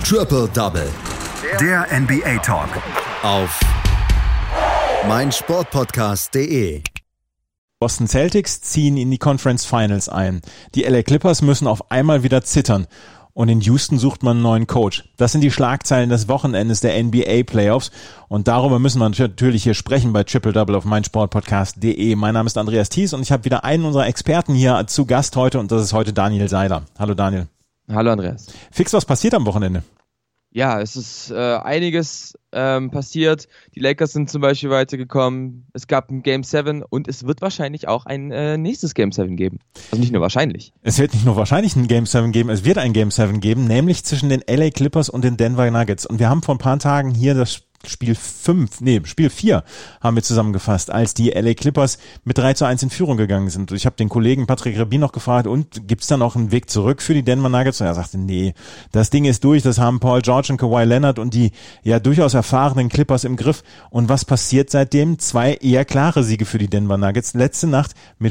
Triple Double. Der NBA Talk. Auf meinsportpodcast.de. Boston Celtics ziehen in die Conference Finals ein. Die LA Clippers müssen auf einmal wieder zittern. Und in Houston sucht man einen neuen Coach. Das sind die Schlagzeilen des Wochenendes der NBA Playoffs. Und darüber müssen wir natürlich hier sprechen bei Triple Double auf meinsportpodcast.de. Mein Name ist Andreas Thies und ich habe wieder einen unserer Experten hier zu Gast heute. Und das ist heute Daniel Seiler. Hallo Daniel. Hallo Andreas. Fix, was passiert am Wochenende? Ja, es ist einiges passiert. Die Lakers sind zum Beispiel weitergekommen. Es gab ein Game 7 und es wird wahrscheinlich auch ein nächstes Game 7 geben. Also nicht nur wahrscheinlich. Es wird nicht nur wahrscheinlich ein Game 7 geben, es wird ein Game 7 geben, nämlich zwischen den LA Clippers und den Denver Nuggets. Und wir haben vor ein paar Tagen hier das Spiel 4 haben wir zusammengefasst, als die LA Clippers mit 3-1 in Führung gegangen sind. Ich habe den Kollegen Patrick Rabin noch gefragt, und gibt's da noch einen Weg zurück für die Denver Nuggets? Und er sagte, nee, das Ding ist durch, das haben Paul George und Kawhi Leonard und die ja durchaus erfahrenen Clippers im Griff. Und was passiert seitdem? 2 eher klare Siege für die Denver Nuggets. Letzte Nacht mit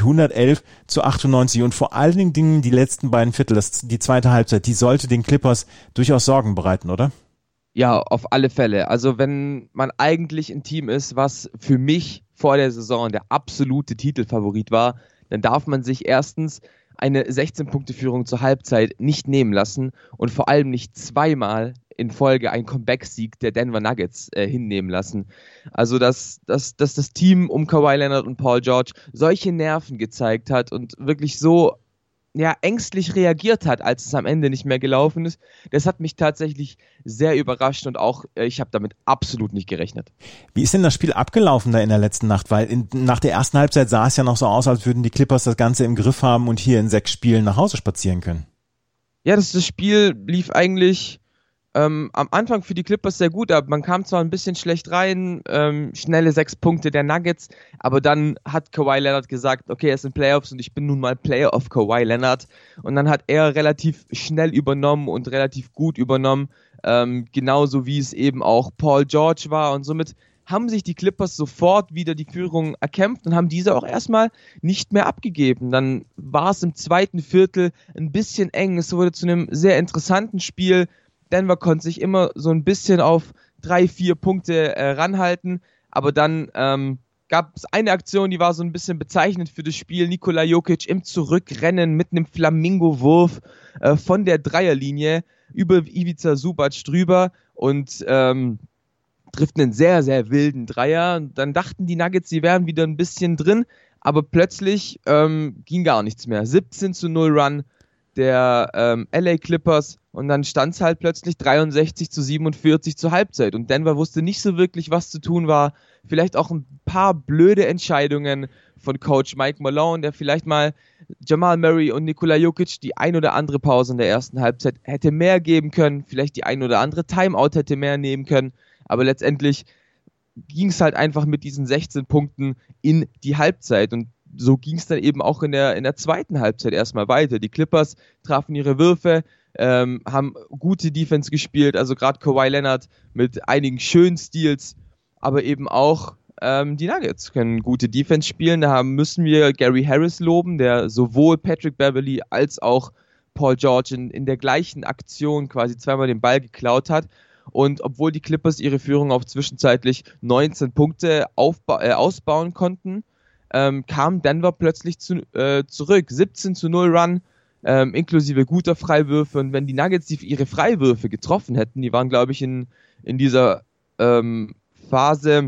111-98 und vor allen Dingen die letzten beiden Viertel, die zweite Halbzeit, die sollte den Clippers durchaus Sorgen bereiten, oder? Ja, auf alle Fälle. Also wenn man eigentlich ein Team ist, was für mich vor der Saison der absolute Titelfavorit war, dann darf man sich erstens eine 16-Punkte-Führung zur Halbzeit nicht nehmen lassen und vor allem nicht zweimal in Folge einen Comeback-Sieg der Denver Nuggets hinnehmen lassen. Also dass das Team um Kawhi Leonard und Paul George solche Nerven gezeigt hat und wirklich so ängstlich reagiert hat, als es am Ende nicht mehr gelaufen ist. Das hat mich tatsächlich sehr überrascht und auch ich habe damit absolut nicht gerechnet. Wie ist denn das Spiel abgelaufen da in der letzten Nacht? Weil nach der ersten Halbzeit sah es ja noch so aus, als würden die Clippers das Ganze im Griff haben und hier in 6 Spielen nach Hause spazieren können. Ja, das Spiel lief eigentlich am Anfang für die Clippers sehr gut, aber man kam zwar ein bisschen schlecht rein, schnelle 6 Punkte der Nuggets, aber dann hat Kawhi Leonard gesagt, okay, es sind Playoffs und ich bin nun mal Player of Kawhi Leonard, und dann hat er relativ schnell übernommen und relativ gut übernommen, genauso wie es eben auch Paul George war, und somit haben sich die Clippers sofort wieder die Führung erkämpft und haben diese auch erstmal nicht mehr abgegeben. Dann war es im zweiten Viertel ein bisschen eng, es wurde zu einem sehr interessanten Spiel. Denver konnte sich immer so ein bisschen auf 3-4 Punkte ranhalten, aber dann gab es eine Aktion, die war so ein bisschen bezeichnend für das Spiel. Nikola Jokic im Zurückrennen mit einem Flamingo-Wurf von der Dreierlinie über Ivica Zubac drüber und trifft einen sehr, sehr wilden Dreier. Und dann dachten die Nuggets, sie wären wieder ein bisschen drin, aber plötzlich ging gar nichts mehr. 17-0 Run der LA Clippers, und dann stand es halt plötzlich 63-47 zur Halbzeit und Denver wusste nicht so wirklich, was zu tun war. Vielleicht auch ein paar blöde Entscheidungen von Coach Mike Malone, der vielleicht mal Jamal Murray und Nikola Jokic die ein oder andere Pause in der ersten Halbzeit hätte mehr geben können, vielleicht die ein oder andere Timeout hätte mehr nehmen können, aber letztendlich ging es halt einfach mit diesen 16 Punkten in die Halbzeit, und so ging es dann eben auch in der zweiten Halbzeit erstmal weiter. Die Clippers trafen ihre Würfe, haben gute Defense gespielt, also gerade Kawhi Leonard mit einigen schönen Steals, aber eben auch die Nuggets können gute Defense spielen. Da müssen wir Gary Harris loben, der sowohl Patrick Beverley als auch Paul George in der gleichen Aktion quasi zweimal den Ball geklaut hat. Und obwohl die Clippers ihre Führung auf zwischenzeitlich 19 Punkte ausbauen konnten, kam Denver plötzlich zurück. 17-0 Run, inklusive guter Freiwürfe. Und wenn die Nuggets ihre Freiwürfe getroffen hätten, die waren, glaube ich, in dieser Phase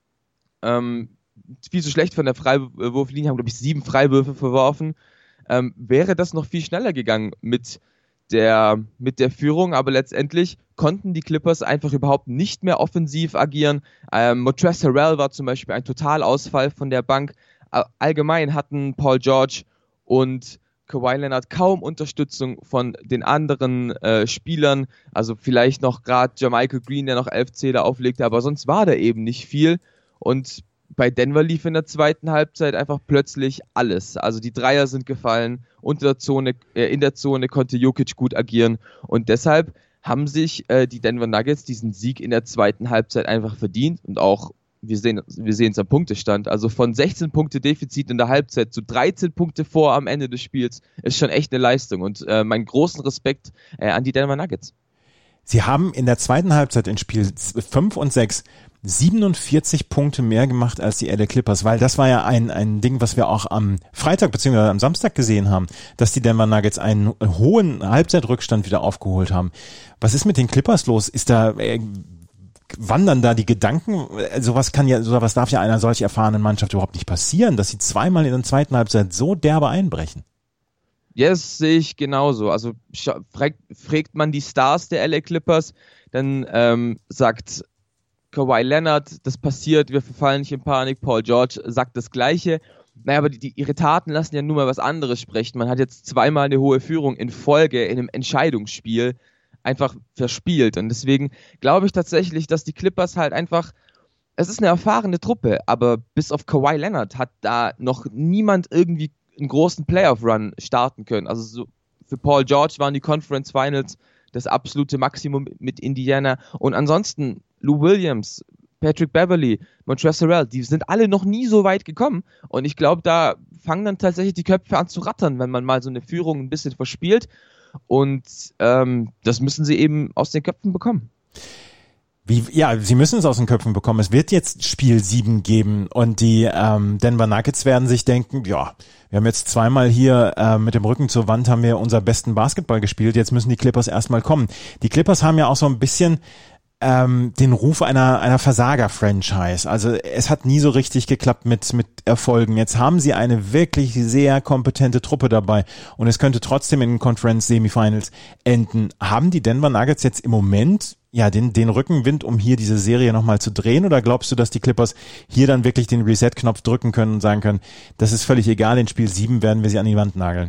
viel zu schlecht von der Freiwurflinie, haben, glaube ich, 7 Freiwürfe verworfen, wäre das noch viel schneller gegangen mit der Führung, aber letztendlich konnten die Clippers einfach überhaupt nicht mehr offensiv agieren. Montrezl Harrell war zum Beispiel ein Totalausfall von der Bank. Allgemein hatten Paul George und Kawhi Leonard kaum Unterstützung von den anderen Spielern, also vielleicht noch gerade Jermichael Green, der noch 11 Zähler auflegte, aber sonst war da eben nicht viel, und bei Denver lief in der zweiten Halbzeit einfach plötzlich alles. Also die Dreier sind gefallen, in der Zone konnte Jokic gut agieren, und deshalb haben sich die Denver Nuggets diesen Sieg in der zweiten Halbzeit einfach verdient, und auch wir sehen es am Punktestand, also von 16 Punkte Defizit in der Halbzeit zu 13 Punkte vor am Ende des Spiels ist schon echt eine Leistung, und meinen großen Respekt an die Denver Nuggets. Sie haben in der zweiten Halbzeit in Spiel 5 und 6 47 Punkte mehr gemacht als die LA Clippers, weil das war ja ein Ding, was wir auch am Freitag bzw. am Samstag gesehen haben, dass die Denver Nuggets einen hohen Halbzeitrückstand wieder aufgeholt haben. Was ist mit den Clippers los? Ist da wandern da die Gedanken? Sowas darf ja einer solch erfahrenen Mannschaft überhaupt nicht passieren, dass sie zweimal in der zweiten Halbzeit so derbe einbrechen. Ja, das sehe ich genauso. Also fragt man die Stars der LA Clippers, dann sagt Kawhi Leonard, das passiert, wir verfallen nicht in Panik. Paul George sagt das Gleiche. Naja, aber ihre Taten lassen ja nun mal was anderes sprechen. Man hat jetzt zweimal eine hohe Führung in Folge in einem Entscheidungsspiel einfach verspielt. Und deswegen glaube ich tatsächlich, dass die Clippers halt einfach, es ist eine erfahrene Truppe, aber bis auf Kawhi Leonard hat da noch niemand irgendwie einen großen Playoff-Run starten können. Also so für Paul George waren die Conference Finals das absolute Maximum mit Indiana. Und ansonsten Lou Williams, Patrick Beverley, Montrezl Harrell, die sind alle noch nie so weit gekommen. Und ich glaube, da fangen dann tatsächlich die Köpfe an zu rattern, wenn man mal so eine Führung ein bisschen verspielt. Und das müssen sie eben aus den Köpfen bekommen. Sie müssen es aus den Köpfen bekommen. Es wird jetzt Spiel 7 geben und die Denver Nuggets werden sich denken, ja, wir haben jetzt zweimal hier mit dem Rücken zur Wand haben wir unser besten Basketball gespielt, jetzt müssen die Clippers erstmal kommen. Die Clippers haben ja auch so ein bisschen den Ruf einer Versager-Franchise. Also es hat nie so richtig geklappt mit Erfolgen. Jetzt haben sie eine wirklich sehr kompetente Truppe dabei und es könnte trotzdem in den Conference-Semifinals enden. Haben die Denver Nuggets jetzt im Moment den Rückenwind, um hier diese Serie nochmal zu drehen, oder glaubst du, dass die Clippers hier dann wirklich den Reset-Knopf drücken können und sagen können, das ist völlig egal, in Spiel 7 werden wir sie an die Wand nageln?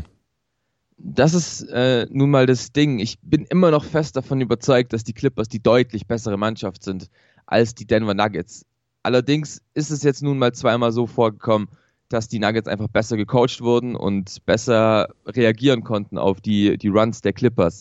Das ist nun mal das Ding. Ich bin immer noch fest davon überzeugt, dass die Clippers die deutlich bessere Mannschaft sind als die Denver Nuggets. Allerdings ist es jetzt nun mal zweimal so vorgekommen, dass die Nuggets einfach besser gecoacht wurden und besser reagieren konnten auf die Runs der Clippers.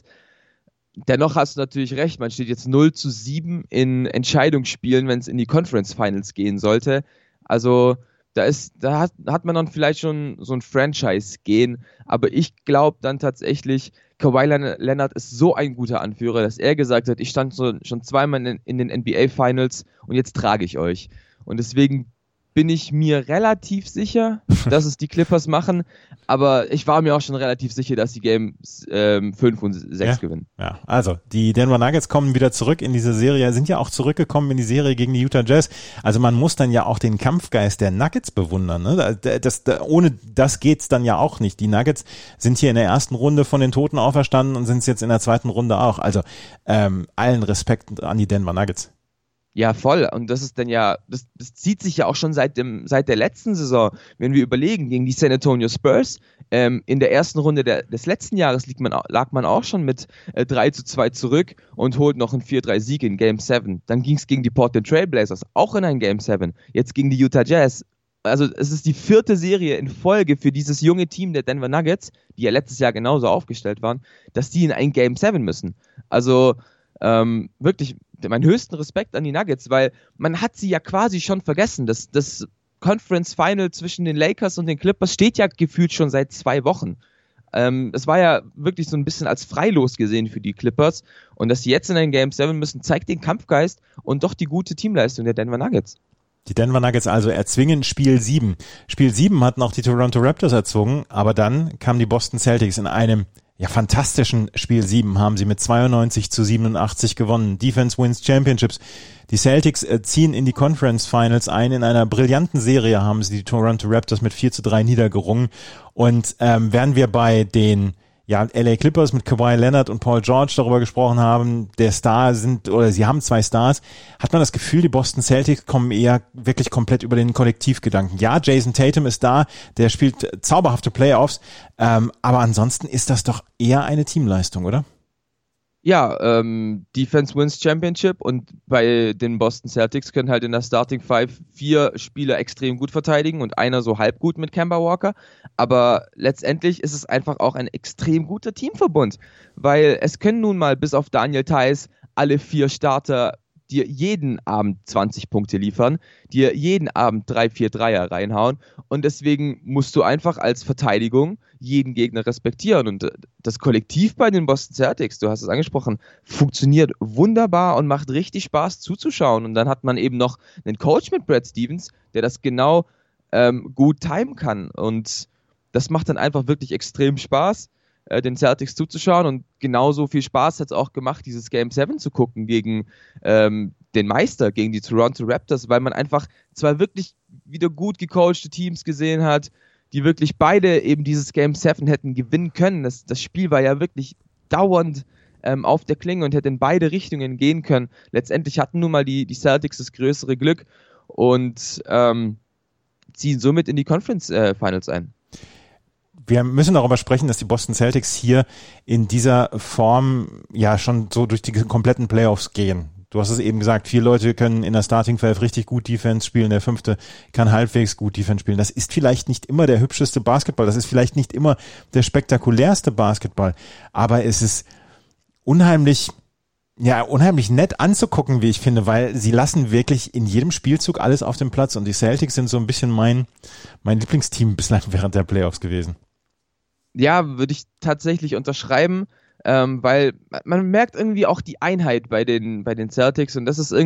Dennoch hast du natürlich recht, man steht jetzt 0-7 in Entscheidungsspielen, wenn es in die Conference Finals gehen sollte. Also da hat man dann vielleicht schon so ein Franchise-Gehen, aber ich glaube dann tatsächlich, Kawhi Leonard ist so ein guter Anführer, dass er gesagt hat, ich stand schon zweimal in den NBA Finals und jetzt trage ich euch. Und deswegen bin ich mir relativ sicher, dass es die Clippers machen, aber ich war mir auch schon relativ sicher, dass die Games 5 und 6 gewinnen. Ja, also die Denver Nuggets kommen wieder zurück in diese Serie, sind ja auch zurückgekommen in die Serie gegen die Utah Jazz. Also man muss dann ja auch den Kampfgeist der Nuggets bewundern. Ne? Ohne das geht's dann ja auch nicht. Die Nuggets sind hier in der ersten Runde von den Toten auferstanden und sind es jetzt in der zweiten Runde auch. Also allen Respekt an die Denver Nuggets. Ja, voll. Und das ist dann ja, das zieht sich ja auch schon seit der letzten Saison. Wenn wir überlegen, gegen die San Antonio Spurs, in der ersten Runde des letzten Jahres lag man auch schon mit 3-2 zurück und holt noch einen 4-3-Sieg in Game 7. Dann ging es gegen die Portland Trail Blazers, auch in ein Game 7. Jetzt gegen die Utah Jazz. Also es ist die 4. Serie in Folge für dieses junge Team der Denver Nuggets, die ja letztes Jahr genauso aufgestellt waren, dass die in ein Game 7 müssen. Also wirklich meinen höchsten Respekt an die Nuggets, weil man hat sie ja quasi schon vergessen. Das Conference Final zwischen den Lakers und den Clippers steht ja gefühlt schon seit 2 Wochen. Es war ja wirklich so ein bisschen als freilos gesehen für die Clippers, und dass sie jetzt in ein Game 7 müssen, zeigt den Kampfgeist und doch die gute Teamleistung der Denver Nuggets. Die Denver Nuggets also erzwingen Spiel 7. Spiel 7 hatten auch die Toronto Raptors erzwungen, aber dann kamen die Boston Celtics in einem fantastischen Spiel 7, haben sie mit 92-87 gewonnen. Defense wins Championships. Die Celtics ziehen in die Conference Finals ein. In einer brillanten Serie haben sie die Toronto Raptors mit 4-3 niedergerungen. Und während wir bei den LA Clippers mit Kawhi Leonard und Paul George darüber gesprochen haben, sie haben 2 Stars, hat man das Gefühl, die Boston Celtics kommen eher wirklich komplett über den Kollektivgedanken. Ja, Jason Tatum ist da, der spielt zauberhafte Playoffs, aber ansonsten ist das doch eher eine Teamleistung, oder? Ja, Defense wins Championship, und bei den Boston Celtics können halt in der Starting Five 4 Spieler extrem gut verteidigen und einer so halb gut mit Kemba Walker, aber letztendlich ist es einfach auch ein extrem guter Teamverbund, weil es können nun mal bis auf Daniel Theis alle 4 Starter dir jeden Abend 20 Punkte liefern, dir jeden Abend 3-4 Dreier reinhauen und deswegen musst du einfach als Verteidigung jeden Gegner respektieren und das Kollektiv bei den Boston Celtics, du hast es angesprochen, funktioniert wunderbar und macht richtig Spaß zuzuschauen und dann hat man eben noch einen Coach mit Brad Stevens, der das genau gut timen kann und das macht dann einfach wirklich extrem Spaß, den Celtics zuzuschauen und genauso viel Spaß hat es auch gemacht, dieses Game 7 zu gucken gegen den Meister, gegen die Toronto Raptors, weil man einfach zwei wirklich wieder gut gecoachte Teams gesehen hat, die wirklich beide eben dieses Game 7 hätten gewinnen können. Das Spiel war ja wirklich dauernd auf der Klinge und hätte in beide Richtungen gehen können. Letztendlich hatten nun mal die Celtics das größere Glück und ziehen somit in die Conference Finals ein. Wir müssen darüber sprechen, dass die Boston Celtics hier in dieser Form ja schon so durch die kompletten Playoffs gehen. Du hast es eben gesagt, 4 Leute können in der Starting Five richtig gut Defense spielen, der 5. kann halbwegs gut Defense spielen. Das ist vielleicht nicht immer der hübscheste Basketball, das ist vielleicht nicht immer der spektakulärste Basketball, aber es ist unheimlich nett anzugucken, wie ich finde, weil sie lassen wirklich in jedem Spielzug alles auf dem Platz und die Celtics sind so ein bisschen mein Lieblingsteam bislang während der Playoffs gewesen. Ja, würde ich tatsächlich unterschreiben, weil man merkt irgendwie auch die Einheit bei den Celtics und das ist so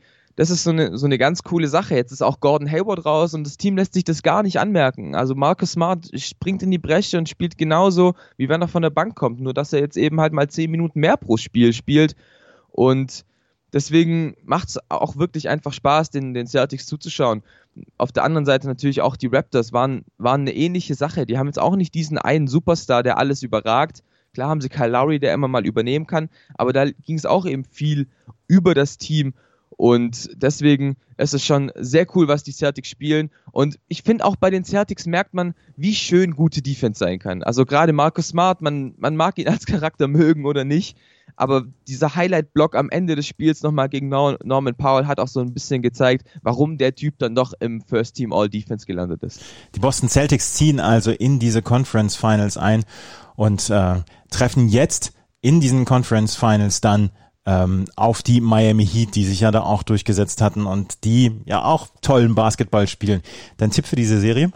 eine ganz coole Sache. Jetzt ist auch Gordon Hayward raus und das Team lässt sich das gar nicht anmerken. Also Marcus Smart springt in die Bresche und spielt genauso, wie wenn er von der Bank kommt, nur dass er jetzt eben halt mal 10 Minuten mehr pro Spiel spielt und deswegen macht es auch wirklich einfach Spaß, den Celtics zuzuschauen. Auf der anderen Seite natürlich auch die Raptors waren eine ähnliche Sache. Die haben jetzt auch nicht diesen einen Superstar, der alles überragt. Klar haben sie Kyle Lowry, der immer mal übernehmen kann, aber da ging es auch eben viel über das Team und deswegen ist es schon sehr cool, was die Celtics spielen und ich finde auch bei den Celtics merkt man, wie schön gute Defense sein kann. Also gerade Marcus Smart, man mag ihn als Charakter mögen oder nicht, aber dieser Highlight-Block am Ende des Spiels nochmal gegen Norman Powell hat auch so ein bisschen gezeigt, warum der Typ dann doch im First Team All-Defense gelandet ist. Die Boston Celtics ziehen also in diese Conference Finals ein und treffen jetzt in diesen Conference Finals dann auf die Miami Heat, die sich ja da auch durchgesetzt hatten und die ja auch tollen Basketball spielen. Dein Tipp für diese Serie?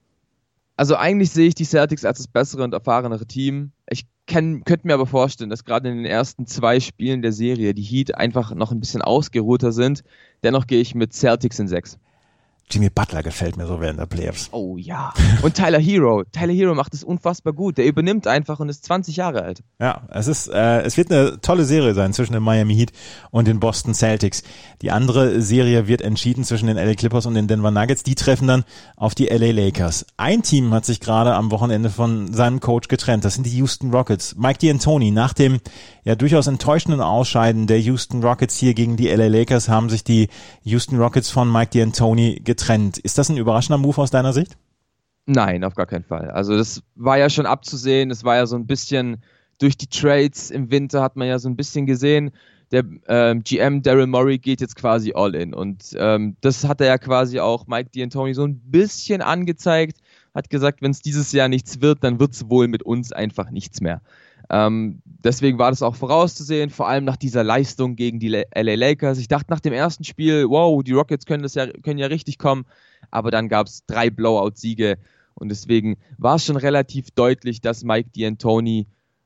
Also eigentlich sehe ich die Celtics als das bessere und erfahrenere Team. Ich könnte mir aber vorstellen, dass gerade in den ersten 2 Spielen der Serie die Heat einfach noch ein bisschen ausgeruhter sind. Dennoch gehe ich mit Celtics in 6. Jimmy Butler gefällt mir so während der Playoffs. Oh ja. Und Tyler Hero. Tyler Hero macht es unfassbar gut. Der übernimmt einfach und ist 20 Jahre alt. Ja, es wird eine tolle Serie sein zwischen den Miami Heat und den Boston Celtics. Die andere Serie wird entschieden zwischen den LA Clippers und den Denver Nuggets. Die treffen dann auf die LA Lakers. Ein Team hat sich gerade am Wochenende von seinem Coach getrennt. Das sind die Houston Rockets. Mike D'Antoni, nach dem ja durchaus enttäuschenden Ausscheiden der Houston Rockets hier gegen die LA Lakers, haben sich die Houston Rockets von Mike D'Antoni getrennt. Ist das ein überraschender Move aus deiner Sicht? Nein, auf gar keinen Fall. Also das war ja schon abzusehen. Das war ja so ein bisschen durch die Trades im Winter hat man ja so ein bisschen gesehen. Der GM Daryl Morey geht jetzt quasi all in und das hat er ja quasi auch Mike D'Antoni so ein bisschen angezeigt. Hat gesagt, wenn es dieses Jahr nichts wird, dann wird es wohl mit uns einfach nichts mehr. Deswegen war das auch vorauszusehen, vor allem nach dieser Leistung gegen die LA Lakers. Ich dachte nach dem ersten Spiel, wow, die Rockets können ja richtig kommen, aber dann gab es 3 Blowout-Siege und deswegen war es schon relativ deutlich, dass Mike D'Antoni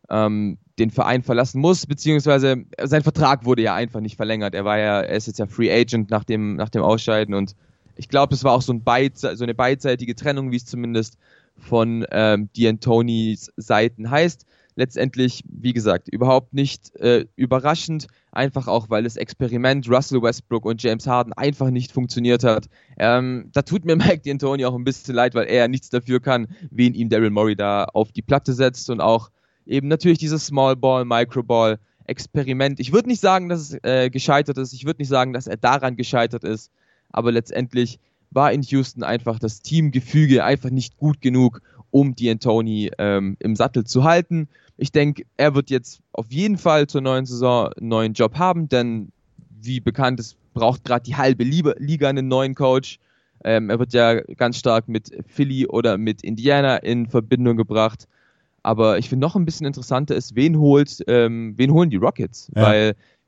den Verein verlassen muss, beziehungsweise sein Vertrag wurde ja einfach nicht verlängert. Er ist jetzt ja Free Agent nach dem Ausscheiden und ich glaube, es war auch so eine beidseitige Trennung, wie es zumindest von D'Antonis Seiten heißt. Letztendlich, wie gesagt, überhaupt nicht überraschend, einfach auch, weil das Experiment Russell Westbrook und James Harden einfach nicht funktioniert hat. Da tut mir Mike D'Antoni auch ein bisschen leid, weil er nichts dafür kann, wen ihm Daryl Morey da auf die Platte setzt und auch eben natürlich dieses Small Ball, Micro Ball Experiment. Ich würde nicht sagen, dass es gescheitert ist, ich würde nicht sagen, dass er daran gescheitert ist, aber letztendlich war in Houston einfach das Teamgefüge einfach nicht gut genug, um D'Antoni im Sattel zu halten. Ich denke, er wird jetzt auf jeden Fall zur neuen Saison einen neuen Job haben, denn wie bekannt ist, braucht gerade die halbe Liga einen neuen Coach. Er wird ja ganz stark mit Philly oder mit Indiana in Verbindung gebracht. Aber ich finde noch ein bisschen interessanter ist, wen holen die Rockets? Ja. Weil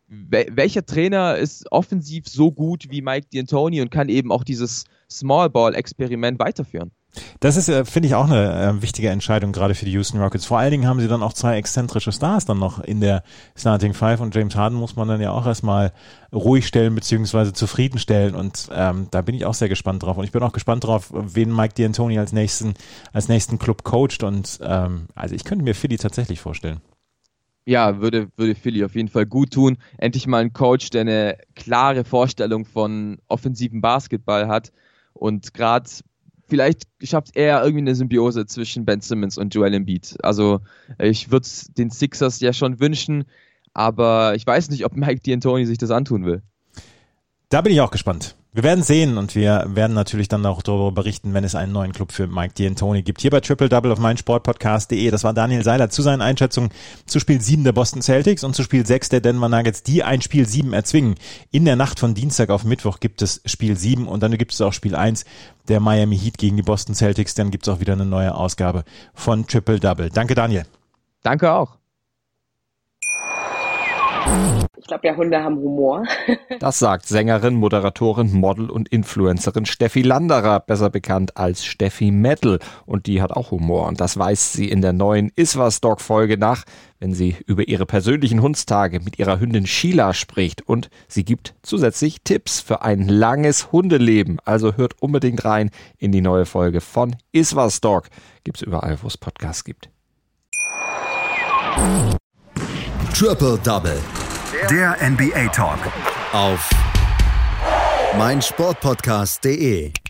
welcher Trainer ist offensiv so gut wie Mike D'Antoni und kann eben auch dieses Small-Ball-Experiment weiterführen? Das ist, finde ich, auch eine wichtige Entscheidung, gerade für die Houston Rockets. Vor allen Dingen haben sie dann auch 2 exzentrische Stars dann noch in der Starting Five und James Harden muss man dann ja auch erstmal ruhig stellen bzw. zufriedenstellen und da bin ich auch sehr gespannt drauf und ich bin auch gespannt drauf, wen Mike D'Antoni als nächsten Club coacht und also ich könnte mir Philly tatsächlich vorstellen. Ja, würde Philly auf jeden Fall gut tun. Endlich mal ein Coach, der eine klare Vorstellung von offensiven Basketball hat und gerade vielleicht schafft er irgendwie eine Symbiose zwischen Ben Simmons und Joel Embiid. Also ich würde es den Sixers ja schon wünschen, aber ich weiß nicht, ob Mike D'Antoni sich das antun will. Da bin ich auch gespannt. Wir werden sehen und wir werden natürlich dann auch darüber berichten, wenn es einen neuen Club für Mike D'Antoni gibt. Hier bei Triple Double auf meinsportpodcast.de. Das war Daniel Seiler zu seinen Einschätzungen zu Spiel 7 der Boston Celtics und zu Spiel 6 der Denver Nuggets, die ein Spiel 7 erzwingen. In der Nacht von Dienstag auf Mittwoch gibt es Spiel 7 und dann gibt es auch Spiel 1 der Miami Heat gegen die Boston Celtics. Dann gibt es auch wieder eine neue Ausgabe von Triple Double. Danke, Daniel. Danke auch. Ich glaube ja, Hunde haben Humor. Das sagt Sängerin, Moderatorin, Model und Influencerin Steffi Landerer, besser bekannt als Steffi Metal. Und die hat auch Humor. Und das weist sie in der neuen Iswas-Dog-Folge nach, wenn sie über ihre persönlichen Hundstage mit ihrer Hündin Sheila spricht. Und sie gibt zusätzlich Tipps für ein langes Hundeleben. Also hört unbedingt rein in die neue Folge von Iswas-Dog. Gibt's überall, wo es Podcasts gibt. Triple Double. Der NBA Talk. Auf meinsportpodcast.de.